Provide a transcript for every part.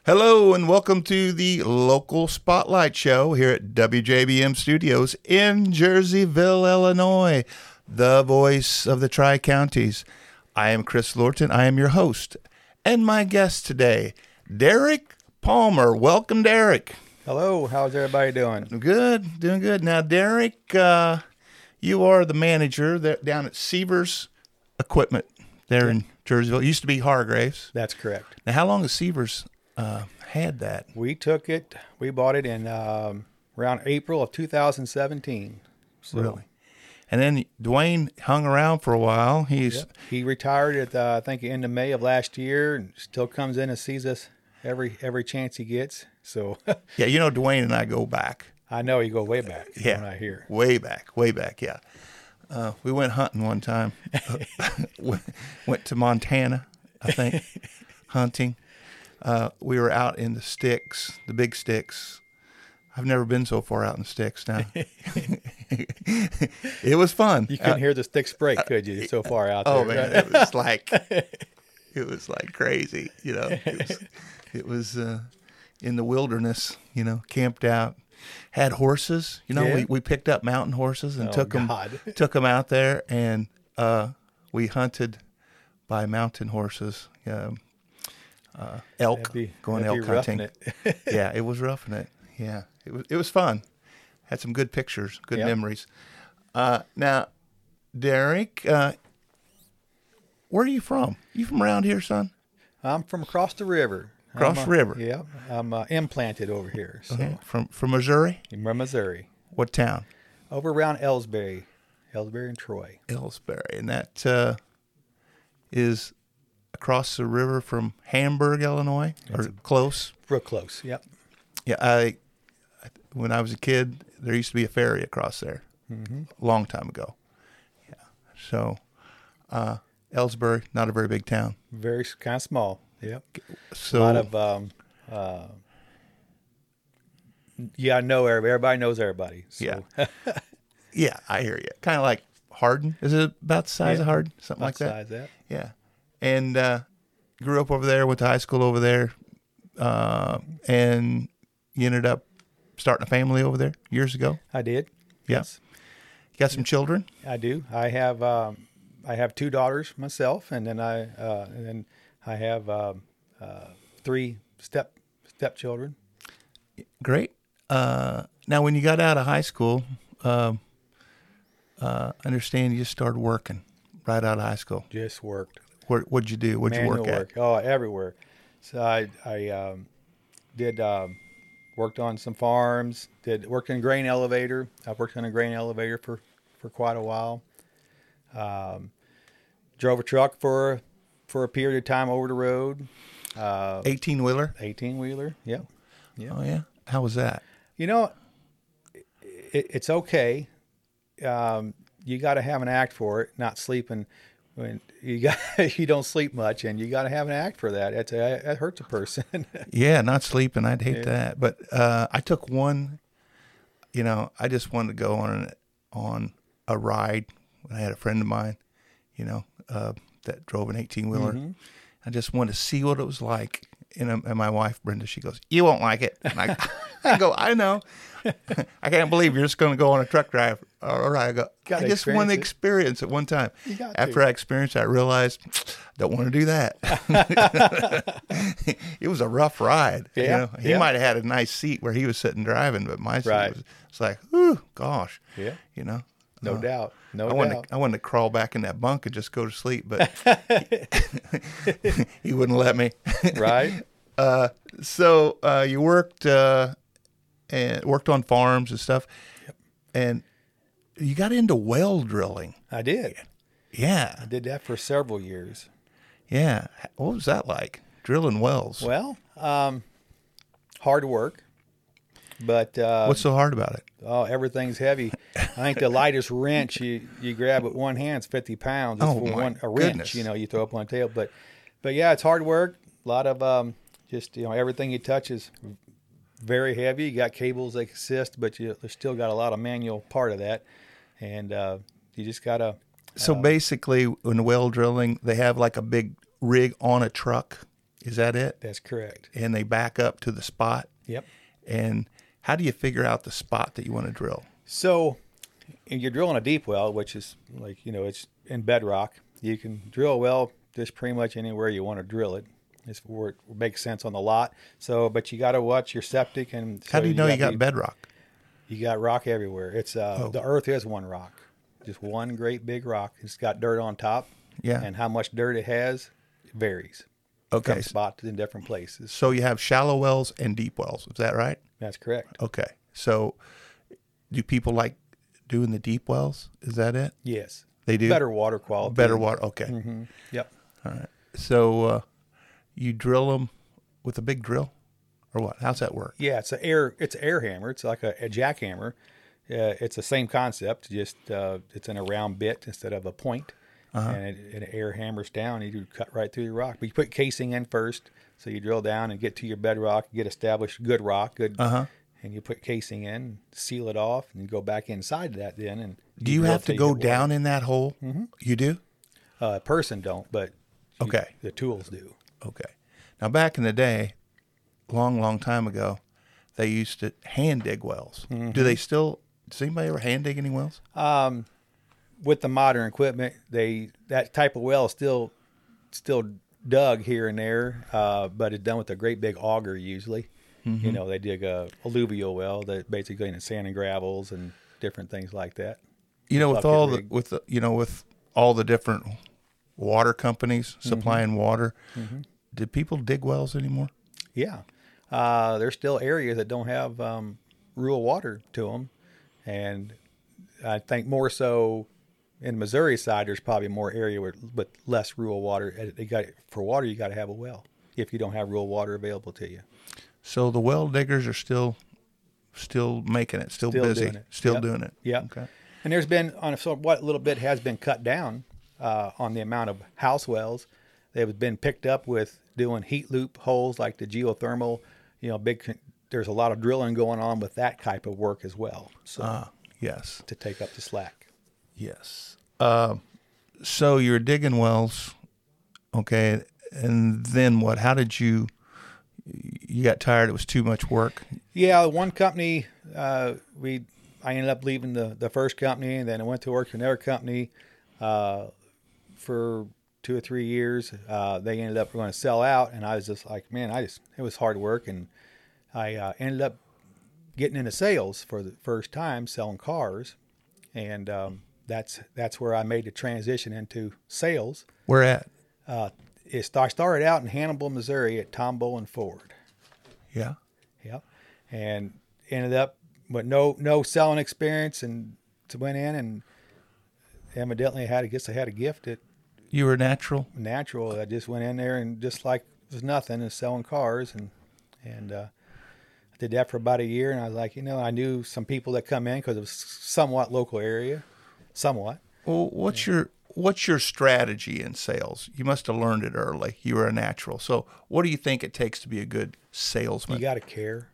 Hello and welcome to the local spotlight show here at WJBM Studios in Jerseyville, Illinois, the voice of the Tri-Counties. I am Chris Lorton. I am your host. And my guest today, Derek Palmer. Welcome, Derek. Hello. How's everybody doing? Good. Doing good. Now, Derek, you are the manager there, down at Seavers Equipment there in Jerseyville. It used to be Hargraves. That's correct. Now, how long has Seavers had that? We bought it in around April of 2017. So, Really? And then Dwayne hung around for a while. He retired at I think the end of May of last year, and still comes in and sees us every chance he gets. So Yeah, you know, Dwayne and I go back. I know you go way back. Yeah, When I hear way back. Yeah, we went hunting one time. Went to Montana, I think, hunting. We were out in the sticks, the big sticks. I've never been so far out in the sticks now. It was fun. you couldn't hear the sticks break, could you? So far out there. Oh man, it was like crazy. You know, it was in the wilderness. You know, camped out, had horses. You know, Yeah. we picked up mountain horses and took them out there, and we hunted by mountain horses. Elk, going elk hunting. Yeah, it was roughing it. Yeah, it was fun. Had some good pictures, good memories. Now, Derek, where are you from? You from around here, son? I'm from across the river. Across the river. Yeah, I'm implanted over here. So From Missouri? in Missouri, What town? over around Ellsbury and Troy. Ellsbury, and that is across the river from Hamburg, Illinois, or close. Real close. Yep. Yeah, when I was a kid, there used to be a ferry across there, a long time ago. Yeah, so Ellsbury, not a very big town. Very kind of small. Yep. So A lot of I know everybody knows everybody. So. Yeah. Yeah, I hear you. Kind of like Hardin. Is it about the size of Hardin? Something like that? Size that. Yeah. And grew up over there, went to high school over there, and you ended up starting a family over there years ago. I did. Yeah. Yes, You got some children? I do. I have two daughters myself, and then I have 3 stepchildren. Great. Now, when you got out of high school, I understand you just started working right out of high school. Just worked. What'd you do? What'd you Manual work at? Oh, everywhere. So I did worked on some farms. Worked in a grain elevator. I've worked in a grain elevator for quite a while. Drove a truck for a period of time over the road. 18-wheeler? 18-wheeler. Yeah. Oh, yeah? How was that? You know, it's okay. You got to have an act for it. Not sleeping when you don't sleep much, and you got to have an act for that. It hurts a person. Yeah, not sleeping. I'd hate that. But I took one. You know, I just wanted to go on a ride. I had a friend of mine, you know, that drove an 18-wheeler. Mm-hmm. I just wanted to see what it was like. And my wife, Brenda, she goes, "You won't like it." And I go, "I know." I can't believe you're just going to go on a truck drive. All right. I go, I just want to experience it one time. After I experienced it, I realized, don't want to do that. It was a rough ride. Yeah. You know? He might have had a nice seat where he was sitting driving, but my seat was like, whew, gosh. Yeah. You know? No doubt. I wanted to crawl back in that bunk and just go to sleep, but he wouldn't let me. Right. So you worked on farms and stuff, and you got into well drilling. I did. Yeah. I did that for several years. Yeah. What was that like, drilling wells? Well, hard work, but what's so hard about it? Oh, everything's heavy. I think the lightest wrench you grab with one hand is 50 pounds. It's a wrench, goodness. you know, you throw up on a tail. But yeah, it's hard work. A lot of just, you know, everything you touch is very heavy. You got cables that assist, but you still got a lot of manual part of that. And you just got to. So basically, in well drilling, they have like a big rig on a truck. Is that it? That's correct. And they back up to the spot. Yep. And how do you figure out the spot that you want to drill? So, if you're drilling a deep well, which is like, it's in bedrock, you can drill a well just pretty much anywhere you want to drill it. It's where it makes sense on the lot. So, but you got to watch your septic. And so How do you know you got to bedrock? You got rock everywhere. It's the earth is one rock, just one great big rock. It's got dirt on top. Yeah. And how much dirt it has varies. Okay. From spots in different places. So you have shallow wells and deep wells. Is that right? That's correct. Okay. So do people like doing the deep wells? Is that it? Yes. They do? Better water quality. Better water. Okay. Mm-hmm. Yep. All right. So you drill them with a big drill or what? How's that work? Yeah, it's an air hammer. It's like a jackhammer. It's the same concept, just it's in a round bit instead of a point. And it air hammers down. You do cut right through your rock. But you put casing in first, so you drill down and get to your bedrock, get established good rock, and you put casing in, seal it off, and you go back inside that then. And do you have to go down in that hole? Mm-hmm. You do? A person don't, but okay, the tools do. Okay. Now back in the day, long time ago, they used to hand dig wells. Mm-hmm. Do they still? Does anybody ever hand dig any wells? With the modern equipment, that type of well is still dug here and there, but it's done with a great big auger usually. Mm-hmm. They dig a alluvial well that basically in sand and gravels and different things like that. With all the different water companies supplying water, do people dig wells anymore? Yeah, there's still areas that don't have rural water to them, and I think more so. In the Missouri side, there's probably more area with less rural water. For water, you got to have a well if you don't have rural water available to you. So the well diggers are still making it, still busy, doing it. Still doing it. Yeah. Okay. And there's been what little bit has been cut down on the amount of house wells. They've been picked up with doing heat loop holes like the geothermal. There's a lot of drilling going on with that type of work as well. So yes, to take up the slack. Yes. So you're digging wells, okay, and then what? How did you got tired? It was too much work? Yeah, one company, I ended up leaving the first company, and then I went to work for another company for 2 or 3 years. They ended up going to sell out, and I was just like, man, it was hard work, and I ended up getting into sales for the first time, selling cars, and that's where I made the transition into sales. Where at? I started out in Hannibal, Missouri at Tombow and Ford. Yeah. Yep. And ended up with no selling experience, and went in and evidently I had a gift. You were natural? Natural. I just went in there and just like it was nothing and selling cars and I did that for about a year, and I was like, I knew some people that come in because it was somewhat local area. Somewhat. Well, what's your strategy in sales? You must have learned it early. You were a natural. So what do you think it takes to be a good salesman? You got to care.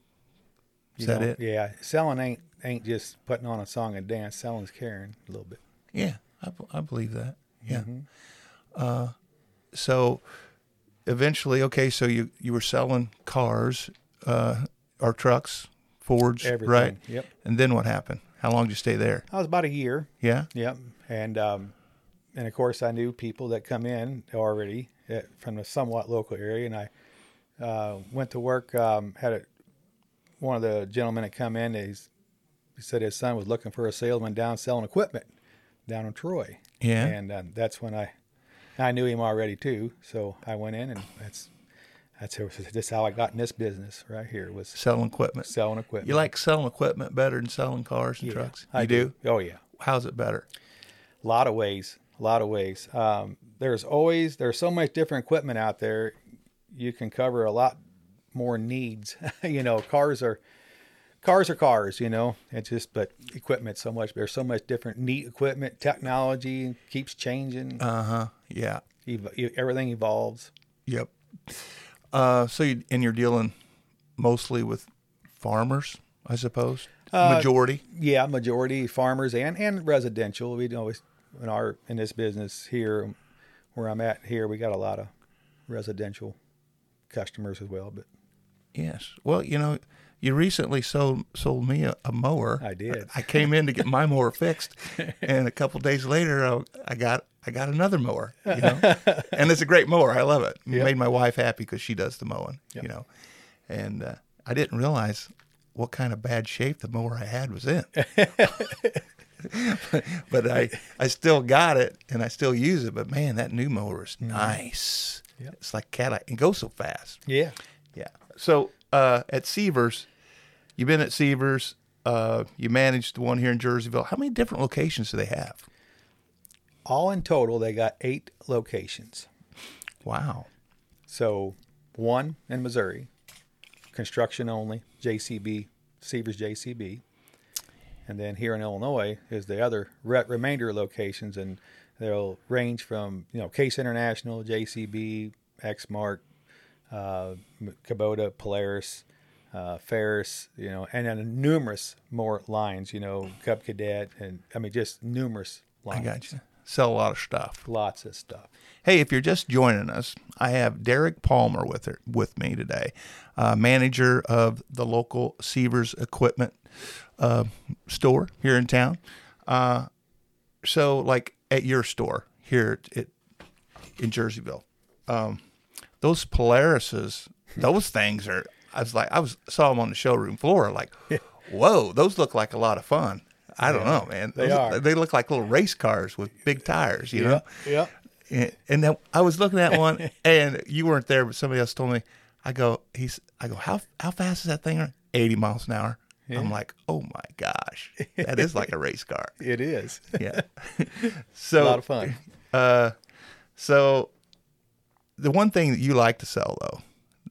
Is that it? Yeah. Selling ain't just putting on a song and dance. Selling's caring a little bit. Yeah, I believe that. Yeah. Mm-hmm. So eventually, okay, so you were selling cars or trucks, Fords, everything. Right? Yep. And then what happened? How long did you stay there? I was about a year. Yeah? Yep. And of course, I knew people that come in already from a somewhat local area. And I went to work, had one of the gentlemen that come in, he said his son was looking for a salesman down selling equipment down in Troy. Yeah. And that's when I knew him already too. So I went in, and that's how I got in this business right here, was selling equipment. Selling equipment. You like selling equipment better than selling cars and trucks? You do? Oh, yeah. How's it better? A lot of ways. There's so much different equipment out there. You can cover a lot more needs. Cars are cars, It's just, but equipment so much. There's so much different neat equipment. Technology keeps changing. Yeah. Everything evolves. Yep. So you're dealing mostly with farmers, I suppose? Majority? Yeah, majority farmers and residential. We always in this business here, where I'm at here, we got a lot of residential customers as well. But Yes. Well, you recently sold me a mower. I did. I came in to get my mower fixed, and a couple days later, I got another mower. And it's a great mower. I love it. Yep. Made my wife happy because she does the mowing. Yep. And I didn't realize what kind of bad shape the mower I had was in. But I still got it, and I still use it. But man, that new mower is nice. Yep. It's like Cadillac. It goes so fast. yeah, Yeah. So at Sievers, you've been at Sievers. You managed the one here in Jerseyville. How many different locations do they have? all in total, they got 8 locations. Wow. So 1 in Missouri, construction only, JCB, Sievers JCB. And then here in Illinois is the other remainder locations, and they'll range from, Case International, JCB, Exmark, Kubota, Polaris, Ferris, and then numerous more lines, Cub Cadet, and just numerous lines. I got you. Sell a lot of stuff. Lots of stuff. Hey, if you're just joining us, I have Derek Palmer with me today, manager of the local Sievers Equipment store here in town. So, like at your store here in Jerseyville, those Polarises, those things are. Saw them on the showroom floor. Like, whoa, those look like a lot of fun. I don't know, man. They look like little race cars with big tires, you know? Yeah. And then I was looking at one, and you weren't there, but somebody else told me. I go, how fast is that thing? 80 miles an hour. Yeah. I'm like, oh my gosh, that is like a race car. It is. Yeah. So a lot of fun. So the one thing that you like to sell though,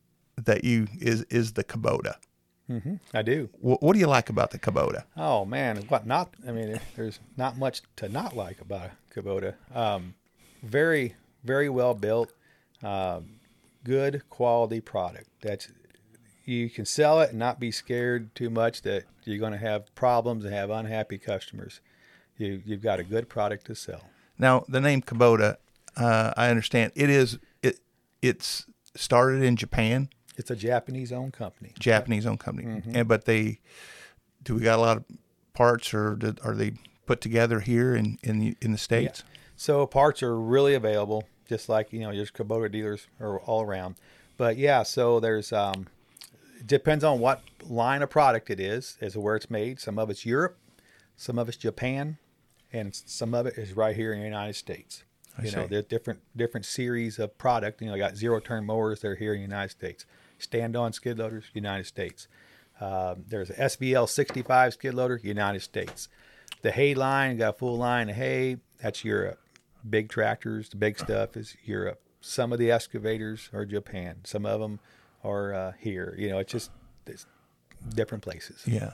is the Kubota. Mm-hmm. I do. What do you like about the Kubota? Oh man, what not? There's not much to not like about a Kubota. Very, very well built, good quality product. You can sell it and not be scared too much that you're going to have problems and have unhappy customers. You've got a good product to sell. Now, the name Kubota, I understand it's started in Japan. It's a Japanese-owned company. Japanese-owned company, Mm-hmm. But do we got a lot of parts, or are they put together here in the States? Yeah. So parts are really available, just like there's Kubota dealers are all around. But yeah, so there's it depends on what line of product it is as to where it's made. Some of it's Europe, some of it's Japan, and some of it is right here in the United States. There's different series of product. I got zero-turn mowers. They're here in the United States. Stand-on skid loaders, United States. There's a SVL 65 skid loader, United States. The hay line, got a full line of hay, that's Europe. Big tractors, the big stuff is Europe. Some of the excavators are Japan. Some of them are here. It's different places. Yeah.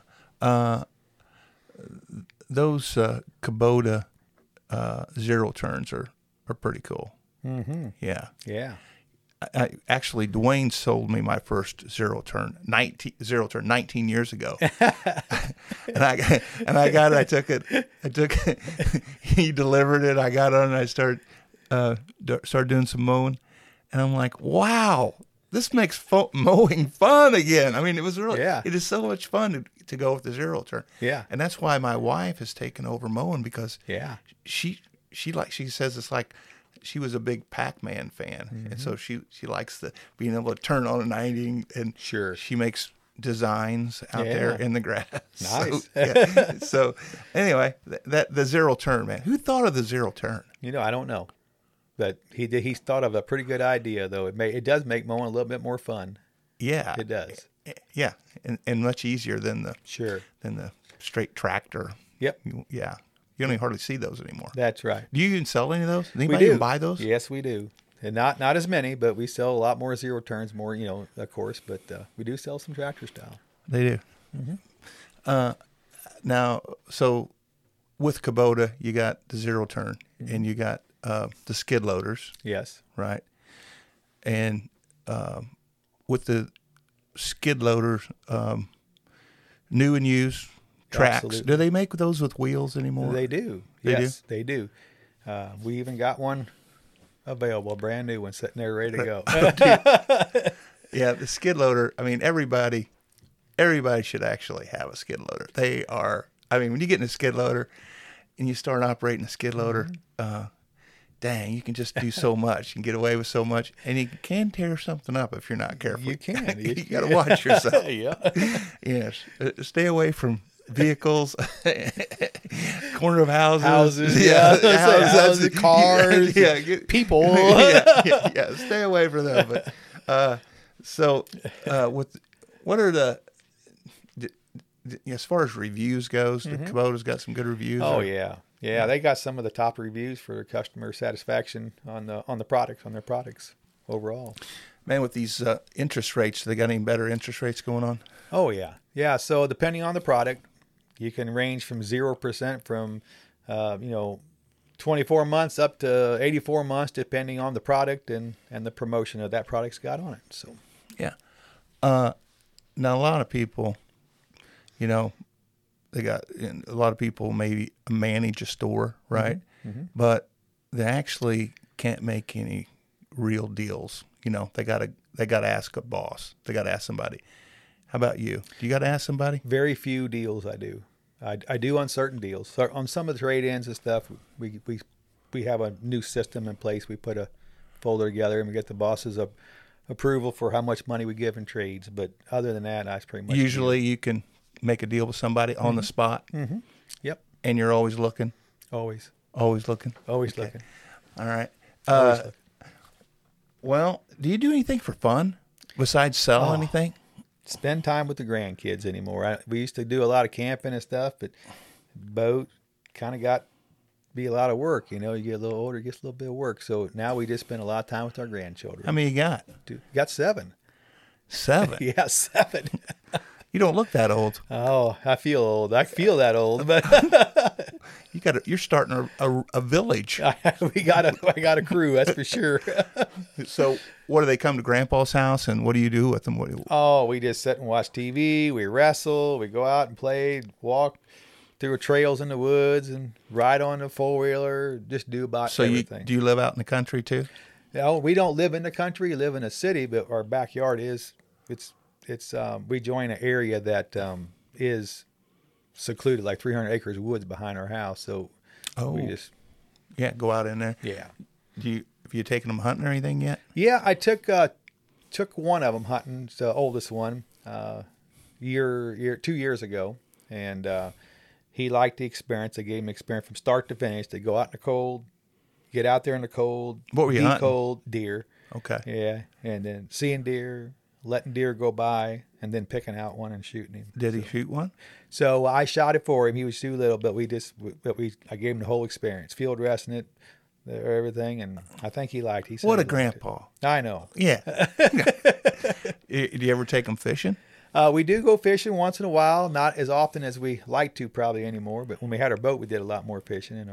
Those Kubota zero turns are pretty cool. Mm-hmm. Yeah. Yeah. Actually, Dwayne sold me my first zero turn 19 years ago, and I got it. I took it. He delivered it. I got on, and I started doing some mowing, and I'm like, wow, this makes mowing fun again. It was really, It is so much fun to go with the zero turn. Yeah, and that's why my wife has taken over mowing, because she says it's like. She was a big Pac-Man fan, mm-hmm. and so she likes being able to turn on a 90, and sure, she makes designs out there in the grass. Nice. So anyway, the zero turn, man. Who thought of the zero turn? I don't know, but he did. He's thought of a pretty good idea, though. It does make mowing a little bit more fun. Yeah, it does. Yeah, and much easier than the straight tractor. Yep. Yeah. You don't hardly see those anymore. That's right. Do you even sell any of those? Does anybody even buy those? Yes, we do. And not as many, but we sell a lot more zero turns, more, of course. But we do sell some tractor style. They do. Mm-hmm. Now, so with Kubota, you got the zero turn, mm-hmm. and you got the skid loaders. Yes. Right. And with the skid loaders, new and used, tracks. Absolutely. Do they make those with wheels anymore? They do. They do. We even got one available, a brand new one sitting there ready to go. Yeah, the skid loader. I mean, everybody should actually have a skid loader. They are. I mean, when you get in a skid loader and you start operating a skid loader, dang, you can just do so much and get away with so much, and you can tear something up if you're not careful. You can. You got to watch yourself. Yeah. Yes, stay away from vehicles, corner of houses, houses, cars, people. yeah, stay away from them. But what are the as far as reviews goes? The Kubota's got some good reviews. Oh yeah, they got some of the top reviews for customer satisfaction on their products overall. Man, with these interest rates, they got any better interest rates going on? Oh yeah. So depending on the product, you can range from 0% from 24 months up to 84 months, depending on the product and the promotion that product's got on it. So yeah. Now a lot of people, a lot of people maybe manage a store, right? Mm-hmm. But they actually can't make any real deals. They gotta ask a boss. They gotta ask somebody. How about you? Do you got to ask somebody? Very few deals I do. I do on certain deals. So on some of the trade-ins and stuff, we have a new system in place. We put a folder together and we get the boss's approval for how much money we give in trades. But other than that, that's pretty much usually you can make a deal with somebody on the spot. Mm-hmm. Yep. And you're always looking. Always looking. Always looking. All right. Always looking. Well, do you do anything for fun besides sell anything? Spend time with the grandkids anymore. We used to do a lot of camping and stuff, but boat kind of got to be a lot of work. You get a little older, it gets a little bit of work. So now we just spend a lot of time with our grandchildren. How many you got? Got 7. 7? Yeah, 7. You don't look that old. Oh, I feel old. I feel that old, but you're starting a village. I got a crew, that's for sure. So, what do they come to Grandpa's house, and what do you do with them? We just sit and watch TV. We wrestle. We go out and play, walk through trails in the woods, and ride on a 4-wheeler. Just do about everything. Do you live out in the country too? No, we don't live in the country. We live in a city, but our backyard is we join an area that is secluded, like 300 acres of woods behind our house. So we just go out in there. Yeah. Have you taken them hunting or anything yet? Yeah, I took one of them hunting, the oldest one, 2 years ago, and he liked the experience. I gave him experience from start to finish. To go out in the cold, get out there in the cold. What were you hunting? Cold deer. Okay. Yeah, and then seeing deer, letting deer go by, and then picking out one and shooting him. Did he shoot one? So I shot it for him. He was too little, but I gave him the whole experience, field dressing it, everything, and I think he liked. He said, "What a grandpa!" I know. Yeah. Do you ever take them fishing? We do go fishing once in a while, not as often as we like to probably anymore. But when we had our boat, we did a lot more fishing.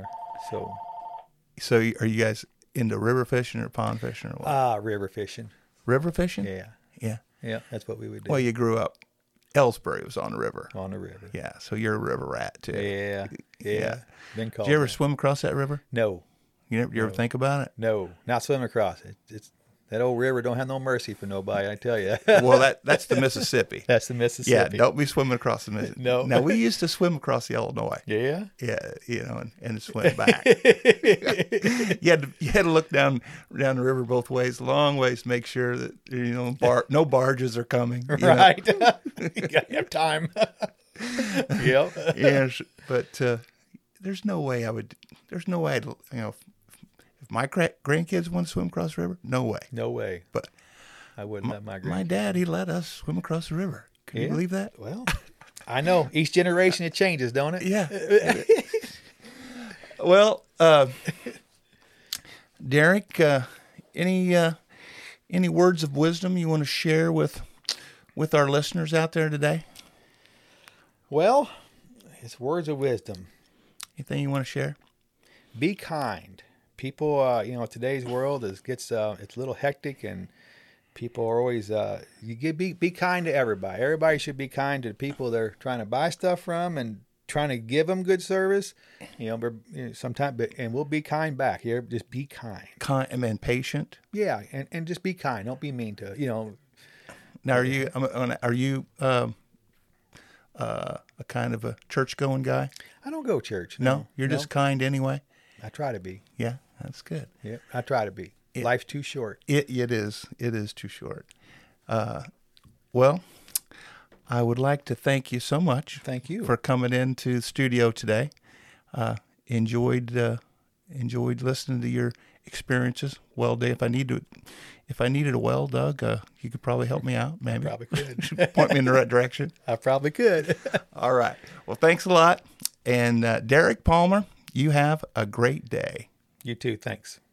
So are you guys into river fishing or pond fishing or what? River fishing. River fishing? Yeah. That's what we would do. Well, you grew up. Ellsbury was on the river. On the river. Yeah, so you're a river rat too. Yeah. Been called. Did you ever swim across that river? No. You ever think about it? No, not swim across it. It's that old river don't have no mercy for nobody, I tell you. Well, that's the Mississippi. That's the Mississippi. Yeah, don't be swimming across the Mississippi. No. Now, we used to swim across the Illinois. Yeah? Yeah, and swim back. you had to look down the river both ways, long ways, to make sure that, no barges are coming. Right. You got to have time. Yep. Yes, but there's no way I'd, if my grandkids want to swim across the river, no way. No way. But I wouldn't let my grandkids. My dad, he let us swim across the river. Can you believe that? Well, I know. Each generation it changes, don't it? Yeah. Well, Derek, any words of wisdom you want to share with our listeners out there today? Well, it's words of wisdom. Anything you want to share? Be kind. People, today's world it's a little hectic, and people are always be kind to everybody. Everybody should be kind to the people they're trying to buy stuff from and trying to give them good service. Sometimes, and we'll be kind back. Just be kind. Kind and patient. Yeah, and just be kind. Don't be mean to Now, are you a kind of a church going guy? I don't go to church. No, you're just kind anyway. I try to be. Yeah, that's good. Yeah, I try to be. Life's too short. It is. It is too short. Well, I would like to thank you so much. Thank you for coming into the studio today. Enjoyed listening to your experiences. Well, Dave, if I needed a well dug, you could probably help me out. Maybe probably could. Point me in the right direction. I probably could. All right. Well, thanks a lot. And Derek Palmer, you have a great day. You too. Thanks.